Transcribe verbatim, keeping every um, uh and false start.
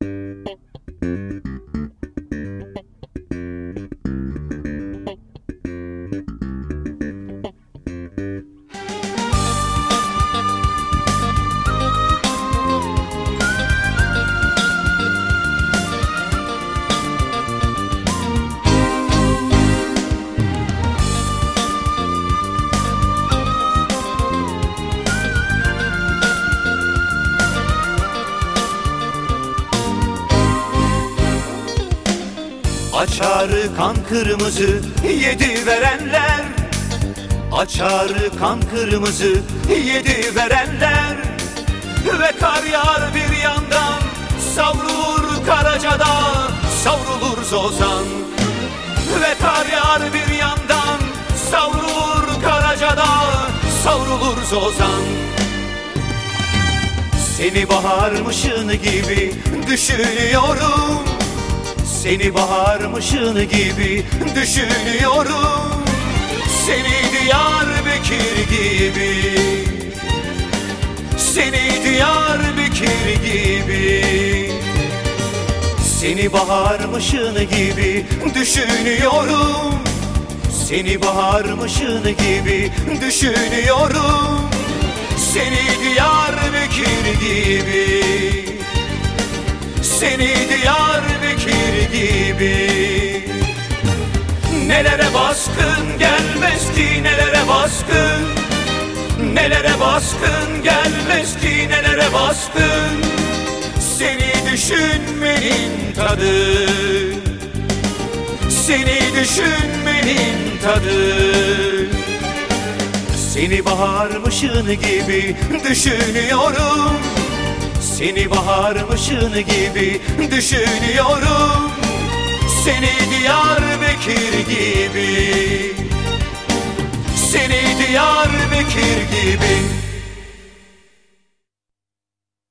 Açarı kan kırmızı yedi verenler, açarı kan kırmızı yedi verenler. Ve kar yağar bir yandan, savrulur Karaca'da, savrulur Zozan. Ve kar yağar bir yandan, savrulur Karaca'da, savrulur Zozan. Seni baharmışın gibi düşünüyorum, seni baharmışın gibi düşünüyorum, seni Diyarbakır gibi, seni Diyarbakır gibi, seni baharmışın gibi düşünüyorum, seni baharmışın gibi düşünüyorum, seni Diyarbakır gibi, seni Diyarbakır gibi. Nelere baskın gelmez ki, nelere baskın, nelere baskın gelmez ki, nelere baskın. Seni düşünmenin tadı, seni düşünmenin tadı. Seni baharmışın gibi düşünüyorum, seni baharmışın gibi düşünüyorum, seni Diyarbakır gibi, seni Diyarbakır